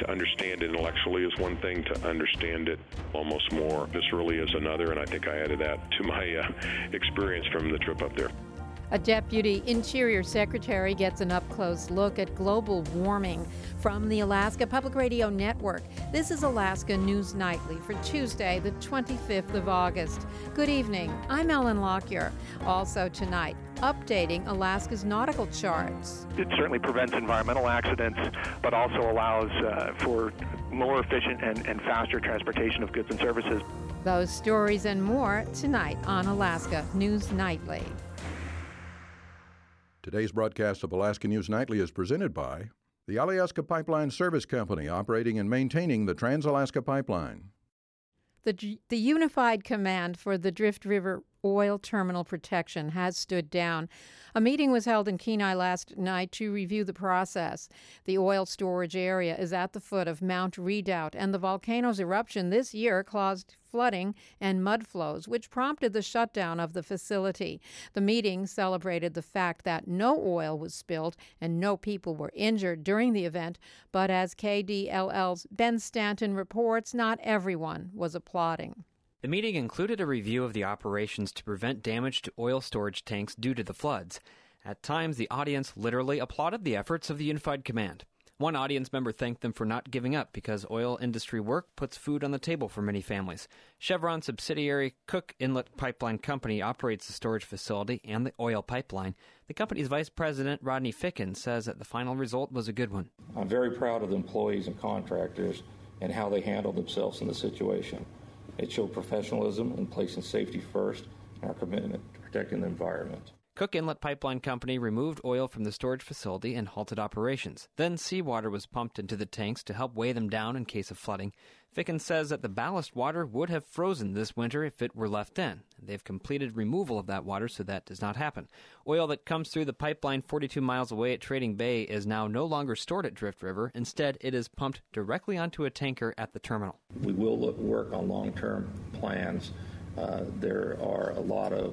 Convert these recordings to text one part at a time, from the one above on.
To understand it intellectually is one thing, to understand it almost more viscerally is another, and I think I added that to my experience from the trip up there. A Deputy Interior Secretary gets an up-close look at global warming from the Alaska Public Radio Network. This is Alaska News Nightly for Tuesday, the 25th of August. Good evening. I'm Ellen Lockyer. Also tonight, updating Alaska's nautical charts. It certainly prevents environmental accidents, but also allows for more efficient and faster transportation of goods and services. Those stories and more tonight on Alaska News Nightly. Today's broadcast of Alaska News Nightly is presented by the Alyeska Pipeline Service Company, operating and maintaining the Trans-Alaska Pipeline. The Unified Command for the Drift River Oil Terminal Protection has stood down. A meeting was held in Kenai last night to review the process. The oil storage area is at the foot of Mount Redoubt, and the volcano's eruption this year caused flooding and mud flows, which prompted the shutdown of the facility. The meeting celebrated the fact that no oil was spilled and no people were injured during the event, but as KDLL's Ben Stanton reports, not everyone was applauding. The meeting included a review of the operations to prevent damage to oil storage tanks due to the floods. At times, the audience literally applauded the efforts of the Unified Command. One audience member thanked them for not giving up because oil industry work puts food on the table for many families. Chevron subsidiary Cook Inlet Pipeline Company operates the storage facility and the oil pipeline. The company's vice president, Rodney Ficken, says that the final result was a good one. I'm very proud of the employees and contractors and how they handled themselves in the situation. It showed professionalism in placing safety first and our commitment to protecting the environment. Cook Inlet Pipeline Company removed oil from the storage facility and halted operations. Then seawater was pumped into the tanks to help weigh them down in case of flooding. Ficken says that the ballast water would have frozen this winter if it were left in. They've completed removal of that water so that does not happen. Oil that comes through the pipeline 42 miles away at Trading Bay is now no longer stored at Drift River. Instead, it is pumped directly onto a tanker at the terminal. We will work on long-term plans. There are a lot of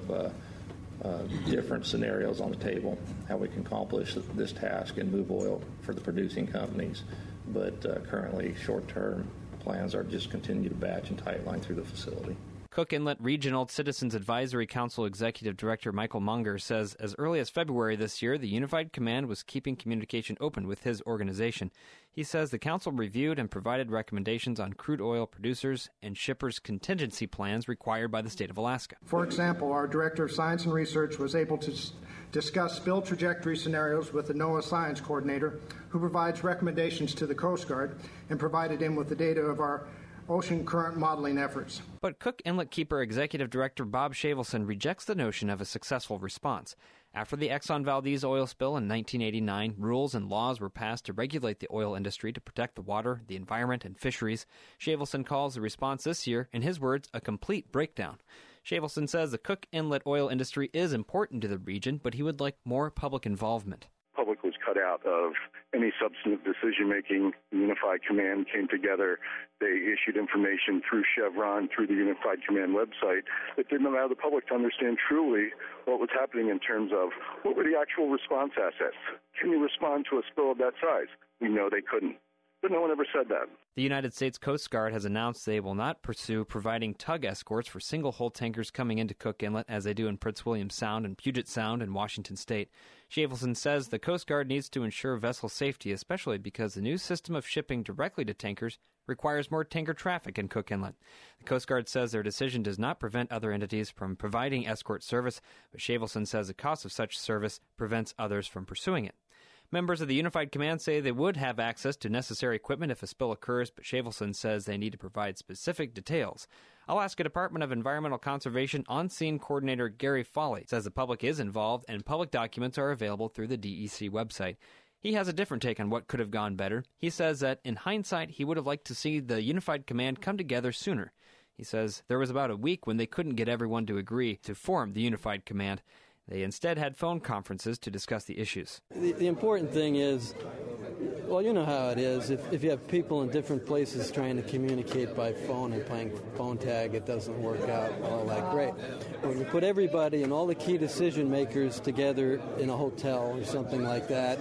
different scenarios on the table, how we can accomplish this task and move oil for the producing companies. But currently, short-term plans are just continue to batch and tightline through the facility. Cook Inlet Regional Citizens Advisory Council Executive Director Michael Munger says as early as February this year, the Unified Command was keeping communication open with his organization. He says the council reviewed and provided recommendations on crude oil producers and shippers' contingency plans required by the state of Alaska. For example, our Director of Science and Research was able to discuss spill trajectory scenarios with the NOAA Science Coordinator, who provides recommendations to the Coast Guard, and provided him with the data of our ocean current modeling efforts. But Cook Inlet Keeper Executive Director Bob Shavelson rejects the notion of a successful response. After the Exxon Valdez oil spill in 1989, rules and laws were passed to regulate the oil industry to protect the water, the environment, and fisheries. Shavelson calls the response this year, in his words, a complete breakdown. Shavelson says the Cook Inlet oil industry is important to the region, but he would like more public involvement. Public was cut out of any substantive decision-making. The Unified Command came together. They issued information through Chevron, through the Unified Command website, that didn't allow the public to understand truly what was happening in terms of what were the actual response assets. Can you respond to a spill of that size? We know they couldn't. But no one ever said that. The United States Coast Guard has announced they will not pursue providing tug escorts for single-hull tankers coming into Cook Inlet as they do in Prince William Sound and Puget Sound in Washington State. Shavelson says the Coast Guard needs to ensure vessel safety, especially because the new system of shipping directly to tankers requires more tanker traffic in Cook Inlet. The Coast Guard says their decision does not prevent other entities from providing escort service, but Shavelson says the cost of such service prevents others from pursuing it. Members of the Unified Command say they would have access to necessary equipment if a spill occurs, but Shavelson says they need to provide specific details. Alaska Department of Environmental Conservation On-Scene Coordinator Gary Foley says the public is involved and public documents are available through the DEC website. He has a different take on what could have gone better. He says that, in hindsight, he would have liked to see the Unified Command come together sooner. He says there was about a week when they couldn't get everyone to agree to form the Unified Command. They instead had phone conferences to discuss the issues. The important thing is, well, you know how it is. If you have people in different places trying to communicate by phone and playing phone tag, it doesn't work out all that great. When you put everybody and all the key decision makers together in a hotel or something like that,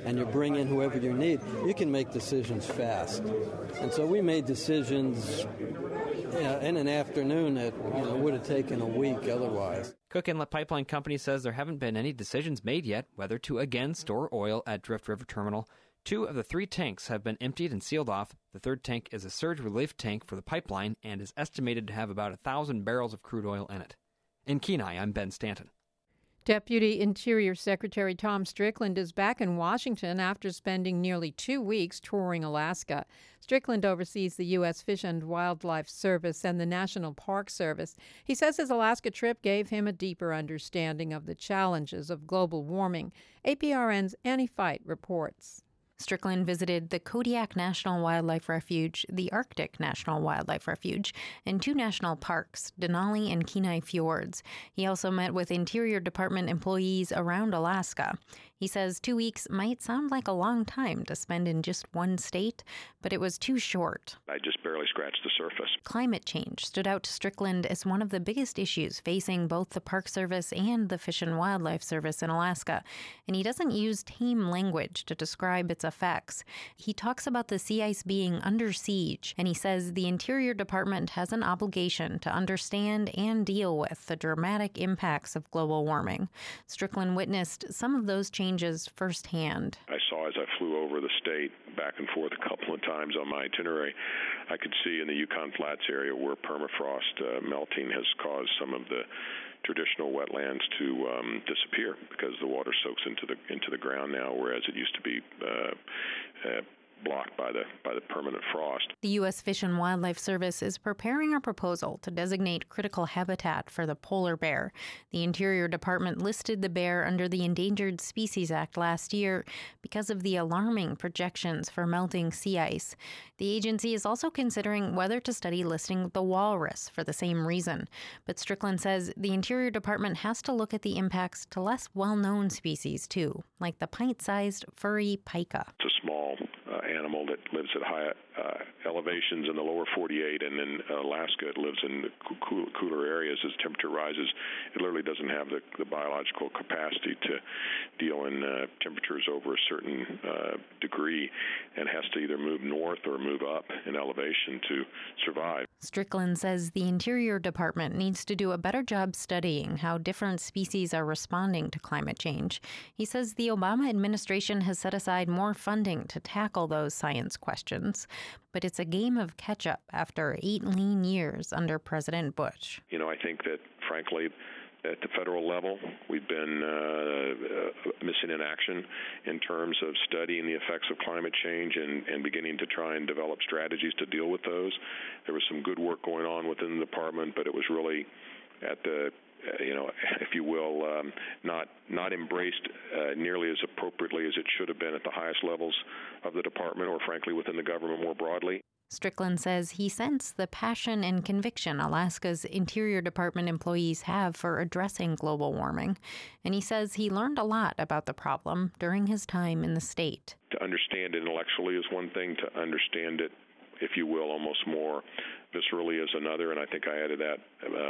and you bring in whoever you need, you can make decisions fast. And so we made decisions in an afternoon that would have taken a week otherwise. Cook Inlet Pipeline Company says there haven't been any decisions made yet whether to again store oil at Drift River Terminal. 2 of the 3 tanks have been emptied and sealed off. The 3rd tank is a surge relief tank for the pipeline and is estimated to have about 1,000 barrels of crude oil in it. In Kenai, I'm Ben Stanton. Deputy Interior Secretary Tom Strickland is back in Washington after spending nearly 2 weeks touring Alaska. Strickland oversees the U.S. Fish and Wildlife Service and the National Park Service. He says his Alaska trip gave him a deeper understanding of the challenges of global warming. APRN's Annie Fight reports. Strickland visited the Kodiak National Wildlife Refuge, the Arctic National Wildlife Refuge, and 2 national parks, Denali and Kenai Fjords. He also met with Interior Department employees around Alaska. He says 2 weeks might sound like a long time to spend in just one state, but it was too short. I just barely scratched the surface. Climate change stood out to Strickland as one of the biggest issues facing both the Park Service and the Fish and Wildlife Service in Alaska, and he doesn't use tame language to describe its effects. He talks about the sea ice being under siege, and he says the Interior Department has an obligation to understand and deal with the dramatic impacts of global warming. Strickland witnessed some of those changes firsthand. I saw as I flew over the state back and forth a couple of times on my itinerary, I could see in the Yukon Flats area where permafrost melting has caused some of the traditional wetlands to disappear because the water soaks into the ground now, whereas it used to be blocked by the permanent frost. The U.S. Fish and Wildlife Service is preparing a proposal to designate critical habitat for the polar bear. The Interior Department listed the bear under the Endangered Species Act last year because of the alarming projections for melting sea ice. The agency is also considering whether to study listing the walrus for the same reason. But Strickland says the Interior Department has to look at the impacts to less well-known species, too, like the pint-sized furry pika. It's a small animal that lives at high elevations in the lower 48, and in Alaska it lives in the cooler areas. As temperature rises, it literally doesn't have the biological capacity to deal in temperatures over a certain degree, and has to either move north or move up in elevation to survive. Strickland says the Interior Department needs to do a better job studying how different species are responding to climate change. He says the Obama administration has set aside more funding to tackle those science questions, but it's a game of catch-up after 8 lean years under President Bush. I think that, frankly, at the federal level, we've been missing in action in terms of studying the effects of climate change and beginning to try and develop strategies to deal with those. There was some good work going on within the department, but it was really at the if you will, not embraced nearly as appropriately as it should have been at the highest levels of the department, or frankly within the government more broadly. Strickland says he sensed the passion and conviction Alaska's Interior Department employees have for addressing global warming, and he says he learned a lot about the problem during his time in the state. To understand it intellectually is one thing, to understand it, if you will, almost more viscerally is another, and I think I added that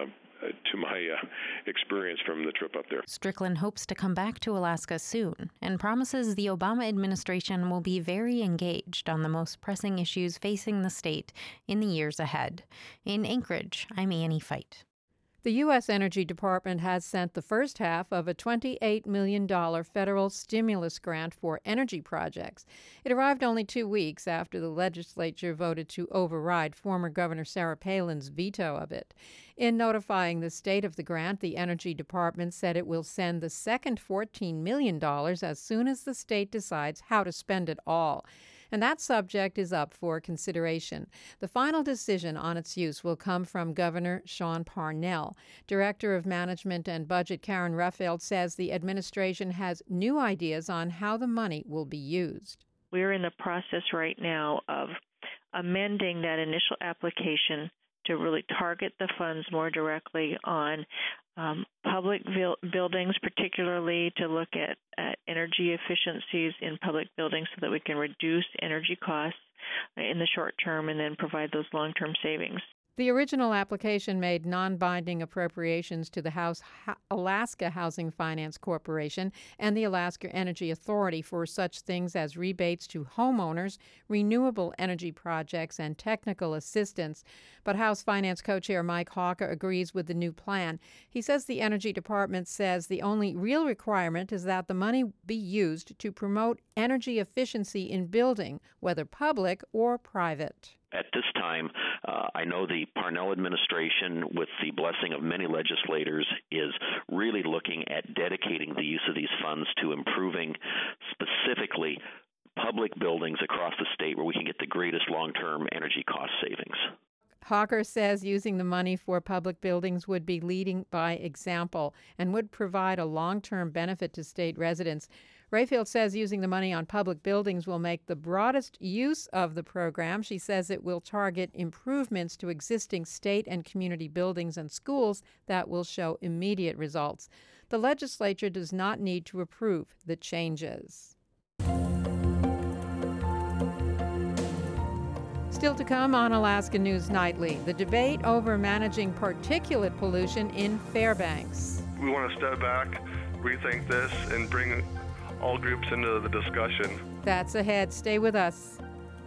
to my experience from the trip up there. Strickland hopes to come back to Alaska soon and promises the Obama administration will be very engaged on the most pressing issues facing the state in the years ahead. In Anchorage, I'm Annie Fight. The U.S. Energy Department has sent the first half of a $28 million federal stimulus grant for energy projects. It arrived only 2 weeks after the legislature voted to override former Governor Sarah Palin's veto of it. In notifying the state of the grant, the Energy Department said it will send the second $14 million as soon as the state decides how to spend it all. And that subject is up for consideration. The final decision on its use will come from Governor Sean Parnell. Director of Management and Budget Karen Ruffeld says the administration has new ideas on how the money will be used. We're in the process right now of amending that initial application to really target the funds more directly on public buildings, particularly to look at energy efficiencies in public buildings so that we can reduce energy costs in the short term and then provide those long-term savings. The original application made non-binding appropriations to the Alaska Housing Finance Corporation and the Alaska Energy Authority for such things as rebates to homeowners, renewable energy projects, and technical assistance. But House Finance Co-Chair Mike Hawker agrees with the new plan. He says the Energy Department says the only real requirement is that the money be used to promote energy efficiency in building, whether public or private. At this time, I know the Parnell administration, with the blessing of many legislators, is really looking at dedicating the use of these funds to improving specifically public buildings across the state where we can get the greatest long-term energy cost savings. Hawker says using the money for public buildings would be leading by example and would provide a long-term benefit to state residents. Rayfield says using the money on public buildings will make the broadest use of the program. She says it will target improvements to existing state and community buildings and schools that will show immediate results. The legislature does not need to approve the changes. Still to come on Alaska News Nightly, the debate over managing particulate pollution in Fairbanks. We want to step back, rethink this, and bring all groups into the discussion. That's ahead. Stay with us.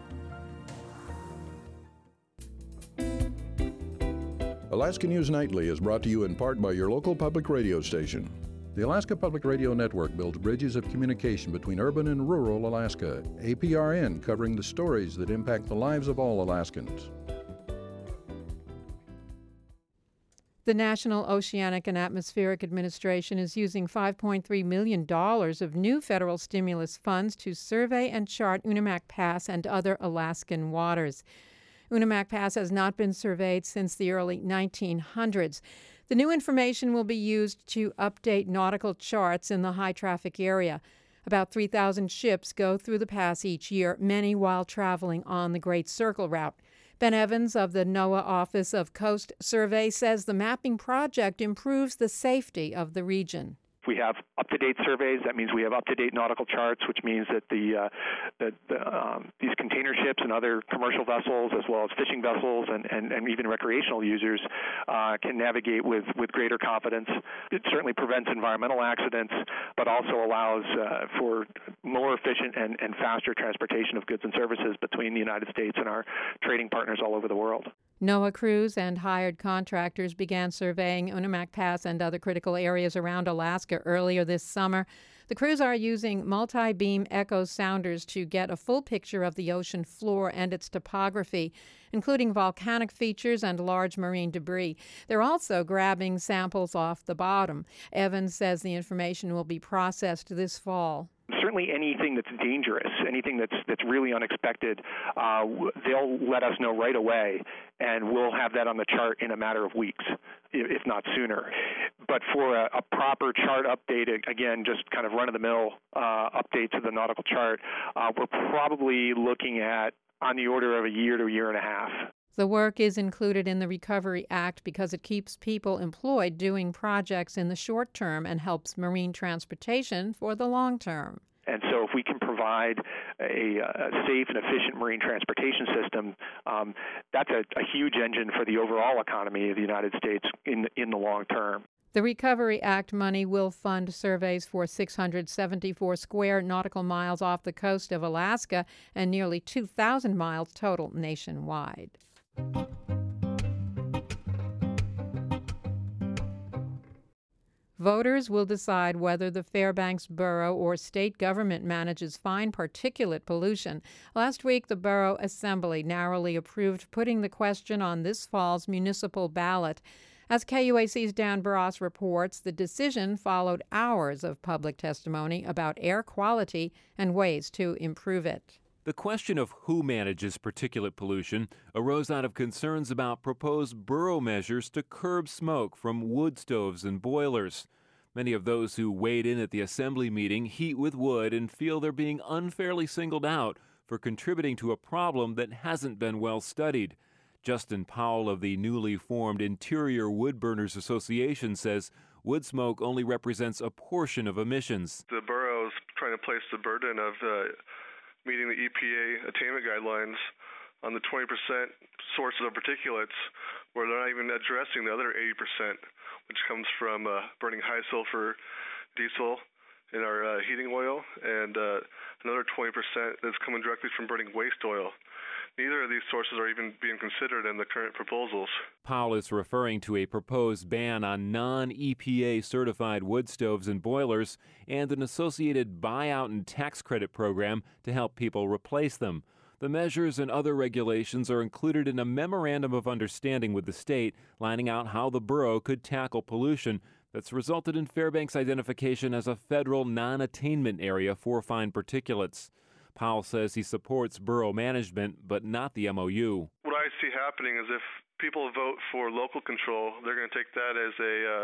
Alaska News Nightly is brought to you in part by your local public radio station. The Alaska Public Radio Network builds bridges of communication between urban and rural Alaska. APRN, covering the stories that impact the lives of all Alaskans. The National Oceanic and Atmospheric Administration is using $5.3 million of new federal stimulus funds to survey and chart Unimak Pass and other Alaskan waters. Unimak Pass has not been surveyed since the early 1900s. The new information will be used to update nautical charts in the high-traffic area. About 3,000 ships go through the pass each year, many while traveling on the Great Circle route. Ben Evans of the NOAA Office of Coast Survey says the mapping project improves the safety of the region. We have up-to-date surveys. That means we have up-to-date nautical charts, which means that these container ships and other commercial vessels, as well as fishing vessels and even recreational users, can navigate with greater confidence. It certainly prevents environmental accidents, but also allows for more efficient and faster transportation of goods and services between the United States and our trading partners all over the world. NOAA crews and hired contractors began surveying Unimak Pass and other critical areas around Alaska earlier this summer. The crews are using multi-beam echo sounders to get a full picture of the ocean floor and its topography, including volcanic features and large marine debris. They're also grabbing samples off the bottom. Evans says the information will be processed this fall. Certainly anything that's dangerous, anything that's really unexpected, they'll let us know right away, and we'll have that on the chart in a matter of weeks, if not sooner. But for a proper chart update, again, just kind of run-of-the-mill update to the nautical chart, we're probably looking at on the order of a year to a year and a half. The work is included in the Recovery Act because it keeps people employed doing projects in the short term and helps marine transportation for the long term. And so if we can provide a safe and efficient marine transportation system, that's a huge engine for the overall economy of the United States in the long term. The Recovery Act money will fund surveys for 674 square nautical miles off the coast of Alaska and nearly 2,000 miles total nationwide. Voters will decide whether the Fairbanks Borough or state government manages fine particulate pollution. Last week, the Borough Assembly narrowly approved putting the question on this fall's municipal ballot. As KUAC's Dan Barras reports, the decision followed hours of public testimony about air quality and ways to improve it. The question of who manages particulate pollution arose out of concerns about proposed borough measures to curb smoke from wood stoves and boilers. Many of those who weighed in at the assembly meeting heat with wood and feel they're being unfairly singled out for contributing to a problem that hasn't been well studied. Justin Powell of the newly formed Interior Wood Burners Association says wood smoke only represents a portion of emissions. The borough's trying to place the burden of meeting the EPA attainment guidelines on the 20% sources of particulates, where they're not even addressing the other 80%, which comes from burning high sulfur diesel in our heating oil, and another 20% that's coming directly from burning waste oil. Neither of these sources are even being considered in the current proposals. Powell is referring to a proposed ban on non-EPA certified wood stoves and boilers and an associated buyout and tax credit program to help people replace them. The measures and other regulations are included in a memorandum of understanding with the state, lining out how the borough could tackle pollution that's resulted in Fairbanks' identification as a federal non-attainment area for fine particulates. Powell says he supports borough management, but not the MOU. What I see happening is if people vote for local control, they're going to take that as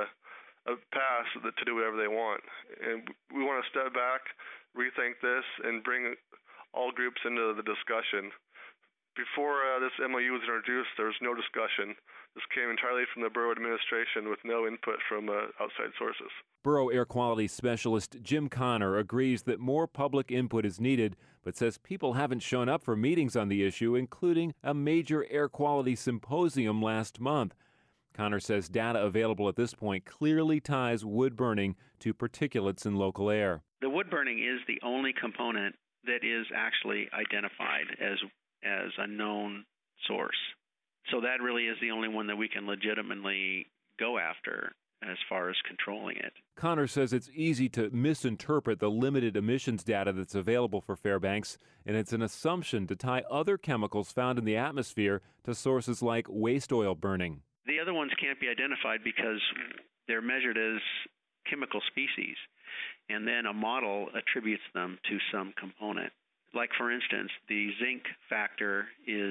a pass to do whatever they want. And we want to step back, rethink this, and bring all groups into the discussion. Before this MOU was introduced, there was no discussion. This came entirely from the borough administration with no input from outside sources. Borough air quality specialist Jim Connor agrees that more public input is needed, but says people haven't shown up for meetings on the issue, including a major air quality symposium last month. Connor says data available at this point clearly ties wood burning to particulates in local air. The wood burning is the only component that is actually identified as a known source. So that really is the only one that we can legitimately go after as far as controlling it. Connor says it's easy to misinterpret the limited emissions data that's available for Fairbanks, and it's an assumption to tie other chemicals found in the atmosphere to sources like waste oil burning. The other ones can't be identified because they're measured as chemical species, and then a model attributes them to some component. Like, for instance, the zinc factor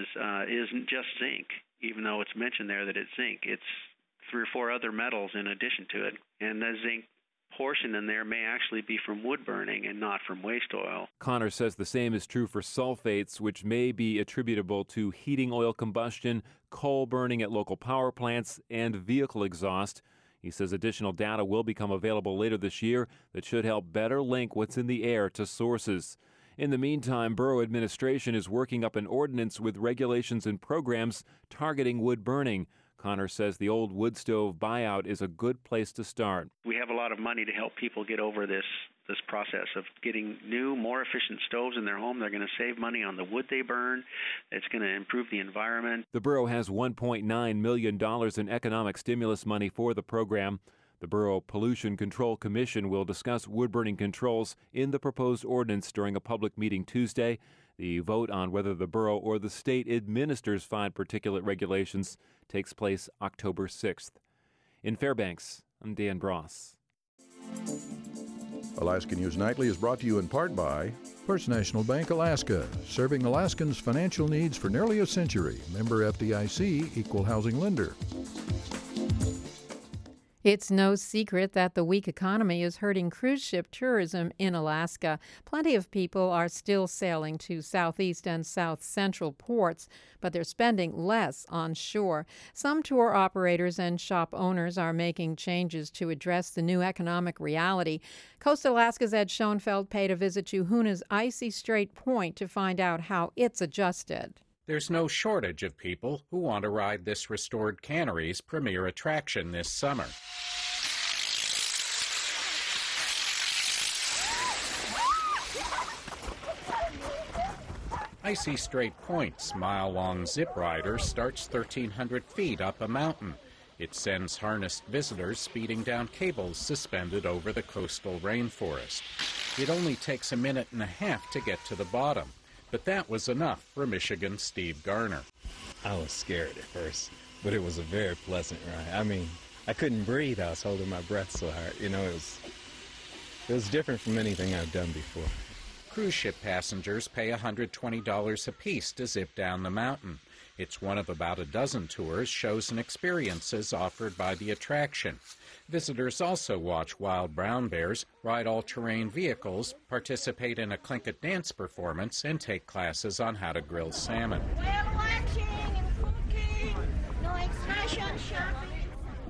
isn't just zinc, even though it's mentioned there that it's zinc. It's 3 or 4 other metals in addition to it, and the zinc portion in there may actually be from wood burning and not from waste oil. Connor says the same is true for sulfates, which may be attributable to heating oil combustion, coal burning at local power plants, and vehicle exhaust. He says additional data will become available later this year that should help better link what's in the air to sources. In the meantime, borough administration is working up an ordinance with regulations and programs targeting wood burning. Connor says the old wood stove buyout is a good place to start. We have a lot of money to help people get over this process of getting new, more efficient stoves in their home. They're going to save money on the wood they burn. It's going to improve the environment. The borough has $1.9 million in economic stimulus money for the program. The Borough Pollution Control Commission will discuss wood-burning controls in the proposed ordinance during a public meeting Tuesday. The vote on whether the borough or the state administers fine particulate regulations takes place October 6th. In Fairbanks, I'm Dan Bross. Alaska News Nightly is brought to you in part by First National Bank Alaska, serving Alaskans' financial needs for nearly a century. Member FDIC, equal housing lender. It's no secret that the weak economy is hurting cruise ship tourism in Alaska. Plenty of people are still sailing to southeast and south central ports, but they're spending less on shore. Some tour operators and shop owners are making changes to address the new economic reality. Coast Alaska's Ed Schoenfeld paid a visit to Hoona's Icy Strait Point to find out how it's adjusted. There's no shortage of people who want to ride this restored cannery's premier attraction this summer. Icy Strait Point's mile-long zip rider starts 1,300 feet up a mountain. It sends harnessed visitors speeding down cables suspended over the coastal rainforest. It only takes a minute and a half to get to the bottom. But that was enough for Michigan's Steve Garner. I was scared at first, but it was a very pleasant ride. I mean, I couldn't breathe. I was holding my breath so hard. You know, it was different from anything I've done before. Cruise ship passengers pay $120 apiece to zip down the mountain. It's one of about a dozen tours, shows, and experiences offered by the attraction. Visitors also watch wild brown bears, ride all-terrain vehicles, participate in a Tlingit dance performance, and take classes on how to grill salmon. We're watching and cooking, no excursion shopping.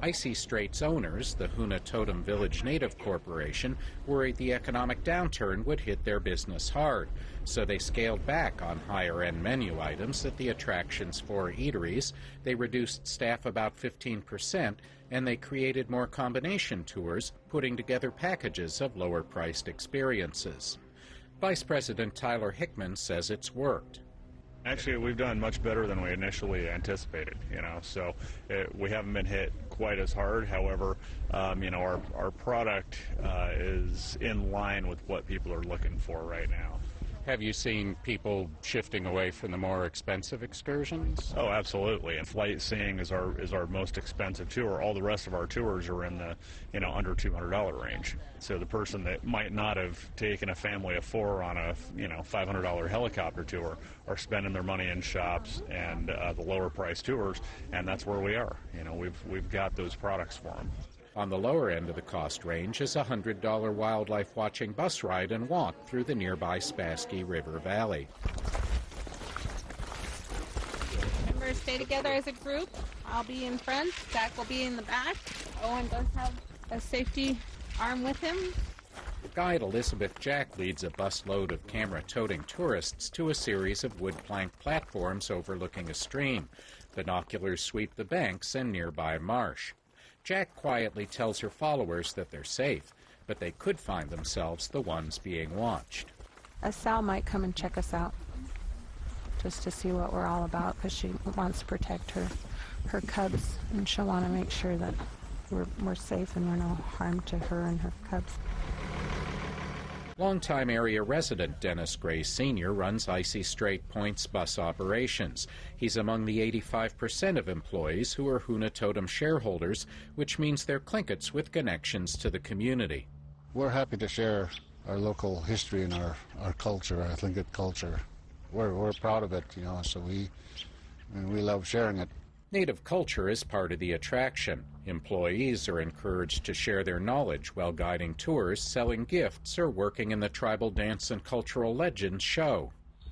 Icy Strait's owners, the Hoonah Totem Village Native Corporation, worried the economic downturn would hit their business hard, so they scaled back on higher-end menu items at the attraction's 4 eateries. They reduced staff about 15%, and they created more combination tours, putting together packages of lower-priced experiences. Vice President Tyler Hickman says it's worked. Actually, we've done much better than we initially anticipated, so we haven't been hit quite as hard. However, our product is in line with what people are looking for right now. Have you seen people shifting away from the more expensive excursions? Oh, absolutely. And Flight Seeing is our most expensive tour. All the rest of our tours are in the under $200 range. So the person that might not have taken a family of 4 on a $500 helicopter tour are spending their money in shops and the lower price tours, and that's where we are. We've got those products for them. On the lower end of the cost range is a $100 wildlife watching bus ride and walk through the nearby Spassky River Valley. Remember, stay together as a group. I'll be in front, Jack will be in the back. Owen does have a safety arm with him. Guide Elizabeth Jack leads a busload of camera-toting tourists to a series of wood plank platforms overlooking a stream. Binoculars sweep the banks and nearby marsh. Jack quietly tells her followers that they're safe, but they could find themselves the ones being watched. Sal might come and check us out, just to see what we're all about, because she wants to protect her cubs, and she'll want to make sure that we're safe and we're no harm to her and her cubs. Longtime area resident Dennis Gray Sr. runs Icy Strait Point's bus operations. He's among the 85% of employees who are Hoonah Totem shareholders, which means they're Tlinkets with connections to the community. We're happy to share our local history and our culture, our Tlingit culture. We're proud of it, so we love sharing it. Native culture is part of the attraction. Employees are encouraged to share their knowledge while guiding tours, selling gifts, or working in the Tribal Dance and Cultural Legends show.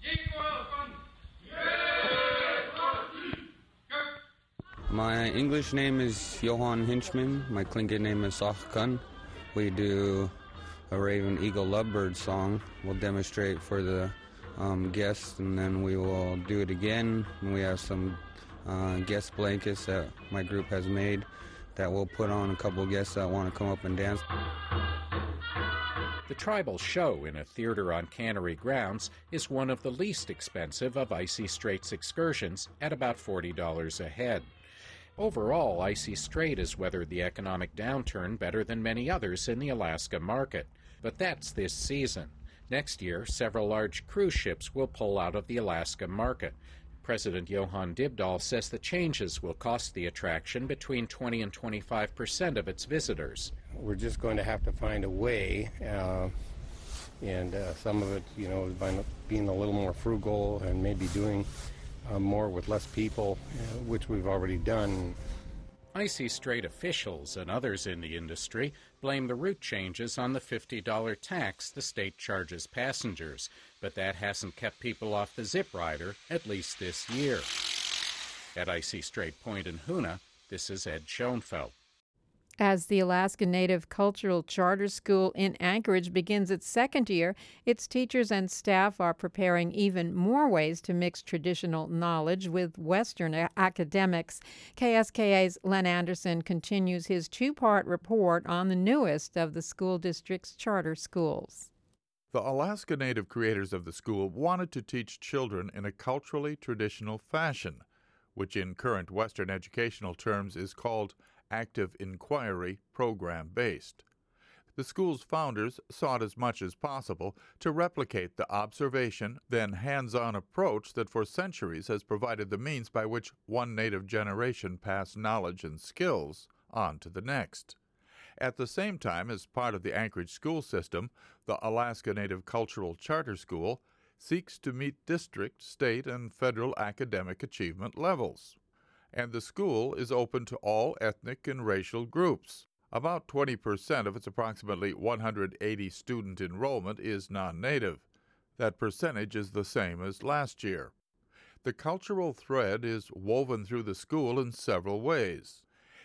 My English name is Johan Hinchman. My Tlingit name is Sachkan. We do a Raven Eagle Lovebird song. We'll demonstrate for the guests, and then we will do it again. And we have some guest blankets that my group has made that we'll put on a couple of guests that want to come up and dance. The tribal show in a theater on Cannery grounds is one of the least expensive of Icy Strait's excursions at about $40 a head. Overall, Icy Strait has weathered the economic downturn better than many others in the Alaska market. But that's this season. Next year, several large cruise ships will pull out of the Alaska market. President Johan Dibdahl says the changes will cost the attraction between 20 and 25% of its visitors. We're just going to have to find a way, and some of it, by being a little more frugal and maybe doing more with less people, which we've already done. Icy Strait officials and others in the industry blame the route changes on the $50 tax the state charges passengers, but that hasn't kept people off the Zip Rider, at least this year. At Icy Strait Point in Hoonah, this is Ed Schoenfeld. As the Alaska Native Cultural Charter School in Anchorage begins its second year, its teachers and staff are preparing even more ways to mix traditional knowledge with Western academics. KSKA's Len Anderson continues his 2-part report on the newest of the school district's charter schools. The Alaska Native creators of the school wanted to teach children in a culturally traditional fashion, which in current Western educational terms is called active inquiry program-based. The school's founders sought as much as possible to replicate the observation, then hands-on approach that for centuries has provided the means by which one Native generation passed knowledge and skills on to the next. At the same time, as part of the Anchorage school system, the Alaska Native Cultural Charter School seeks to meet district, state, and federal academic achievement levels. And the school is open to all ethnic and racial groups. About 20% of its approximately 180 student enrollment is non-Native. That percentage is the same as last year. The cultural thread is woven through the school in several ways.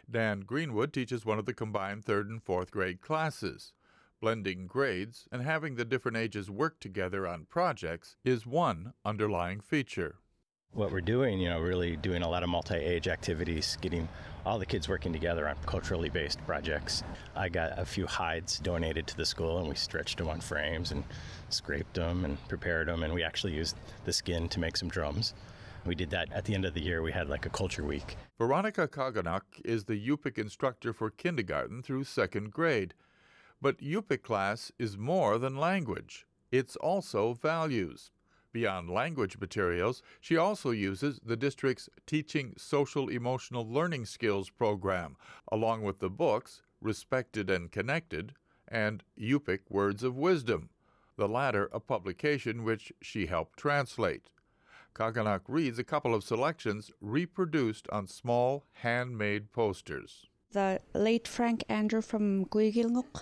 Dan Greenwood teaches one of the combined 3rd and 4th grade classes. Blending grades and having the different ages work together on projects is one underlying feature. What we're doing, really doing a lot of multi-age activities, getting all the kids working together on culturally based projects. I got a few hides donated to the school, and we stretched them on frames and scraped them and prepared them, and we actually used the skin to make some drums. We did that at the end of the year. We had like a culture week. Veronica Kaganuk is the Yupik instructor for kindergarten through 2nd grade. But Yupik class is more than language. It's also values. Beyond language materials, she also uses the district's Teaching Social-Emotional Learning Skills program, along with the books Respected and Connected and Yupik Words of Wisdom, the latter a publication which she helped translate. Kaganuk reads a couple of selections reproduced on small, handmade posters. The late Frank Andrew from Guigilnuk.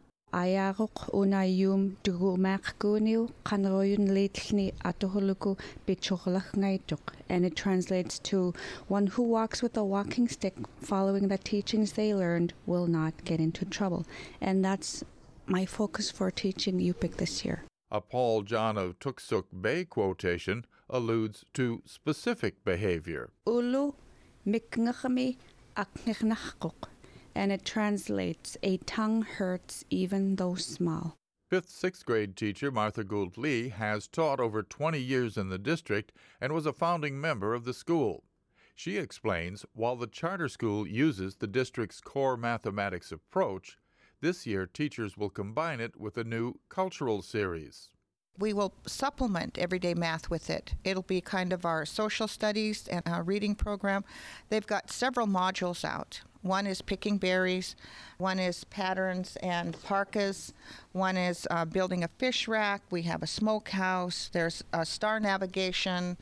Ayaruk unayum dugumak guniu kanroyun lately atohuluku bichoklach ngaituk, and it translates to one who walks with a walking stick following the teachings they learned will not get into trouble. And that's my focus for teaching Yupik this year. A Paul John of Tuksuk Bay quotation alludes to specific behavior. Ulu mikngachami aknichnachkuk. And it translates, a tongue hurts even though small. 5th, 6th grade teacher Martha Gould Lee has taught over 20 years in the district and was a founding member of the school. She explains while the charter school uses the district's core mathematics approach, this year teachers will combine it with a new cultural series. We will supplement everyday math with it. It'll be kind of our social studies and our reading program. They've got several modules out. One is picking berries, one is patterns and parkas, one is building a fish rack, we have a smokehouse, there's star navigation,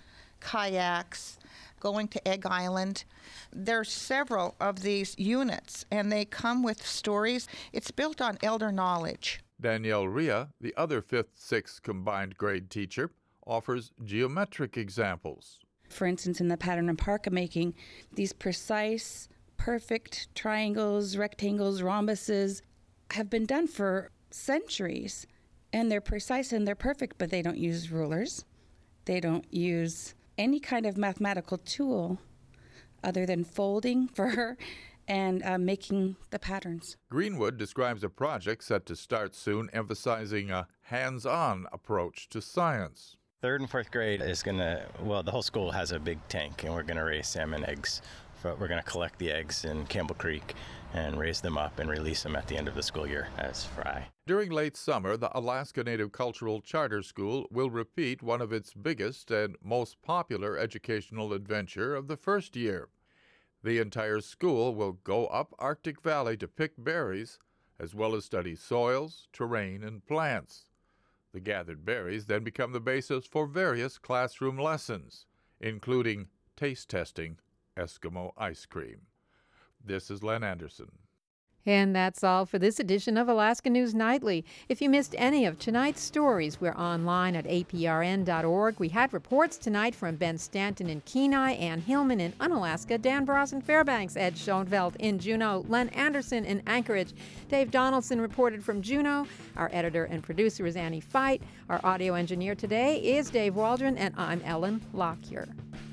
kayaks, going to Egg Island. There's several of these units, and they come with stories. It's built on elder knowledge. Danielle Ria, the other 5th, 6th combined grade teacher, offers geometric examples. For instance, in the pattern and parka making, these precise, perfect triangles, rectangles, rhombuses have been done for centuries, and they're precise and they're perfect, but they don't use rulers. They don't use any kind of mathematical tool other than folding fur and making the patterns. Greenwood describes a project set to start soon, emphasizing a hands-on approach to science. 3rd and 4th grade is the whole school has a big tank, and we're going to raise salmon eggs. We're going to collect the eggs in Campbell Creek and raise them up and release them at the end of the school year as fry. During late summer, the Alaska Native Cultural Charter School will repeat one of its biggest and most popular educational adventure of the first year. The entire school will go up Arctic Valley to pick berries, as well as study soils, terrain, and plants. The gathered berries then become the basis for various classroom lessons, including taste testing Eskimo ice cream. This is Len Anderson. And that's all for this edition of Alaska News Nightly. If you missed any of tonight's stories, we're online at aprn.org. We had reports tonight from Ben Stanton in Kenai, Ann Hillman in Unalaska, Dan Bros in Fairbanks, Ed Schoenfeld in Juneau, Len Anderson in Anchorage. Dave Donaldson reported from Juneau. Our editor and producer is Annie Fite. Our audio engineer today is Dave Waldron, and I'm Ellen Lockyer.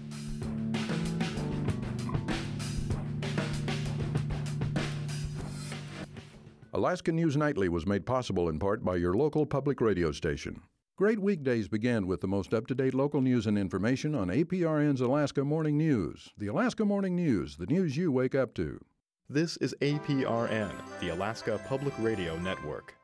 Alaska News Nightly was made possible in part by your local public radio station. Great weekdays begin with the most up-to-date local news and information on APRN's Alaska Morning News. The Alaska Morning News, the news you wake up to. This is APRN, the Alaska Public Radio Network.